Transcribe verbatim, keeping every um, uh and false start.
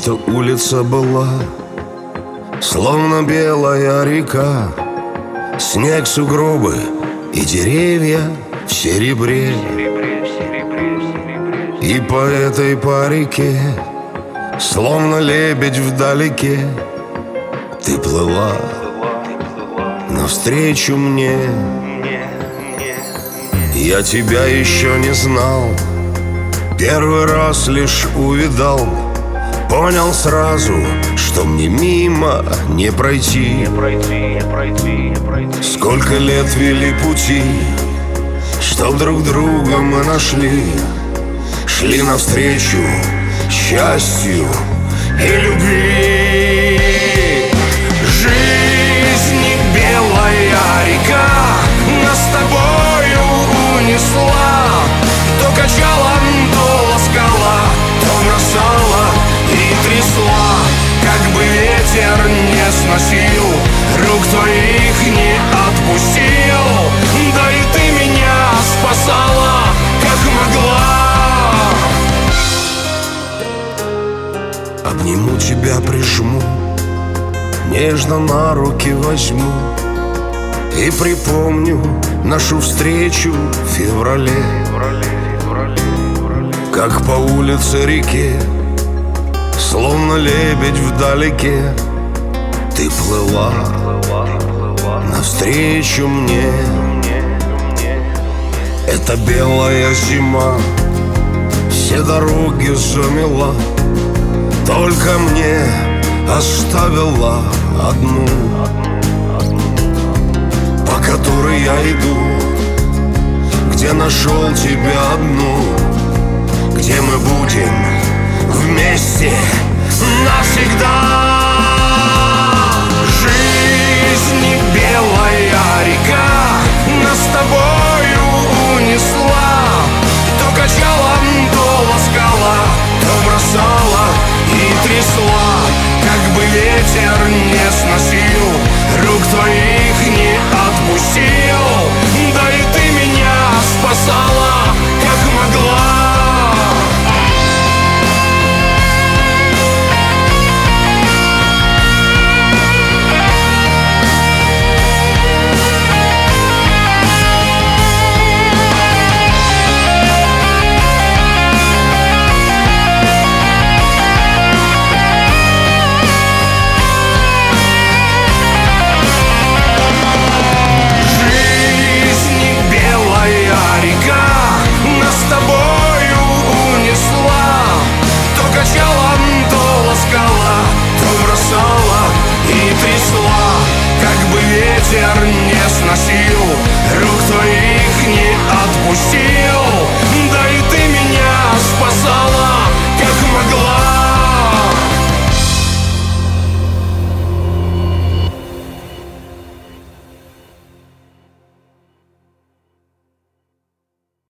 Эта улица была словно белая река, снег, сугробы и деревья в серебре. И по этой по реке, словно лебедь вдалеке, ты плыла навстречу мне. Я тебя еще не знал, первый раз лишь увидал, понял сразу, что мне мимо не пройти, не пройти, не пройти, не пройти. Сколько лет вели пути, чтоб друг друга мы нашли, шли навстречу счастью и любви. Жизнь белая река нас с тобою унесла, то качала, то ласкала, то бросала и трясла. Как бы ветер не сносил, рук твоих не отпустил, да и ты меня спасала, как могла. Обниму тебя, прижму, нежно на руки возьму и припомню нашу встречу в феврале, как по улице реке, словно лебедь вдалеке, ты плыла навстречу мне. Эта белая зима все дороги замела, только мне оставила одну, по которой я иду, где нашел тебя одну, где мы будем вместе навсегда. Жизнь белая река нас с тобою унесла, то качала, то ласкала, то бросала и трясла. Как бы ветер не сносил, рук твоих не отпустил, да и ты меня спасала, как могла. И трясла, как бы ветер не сносил,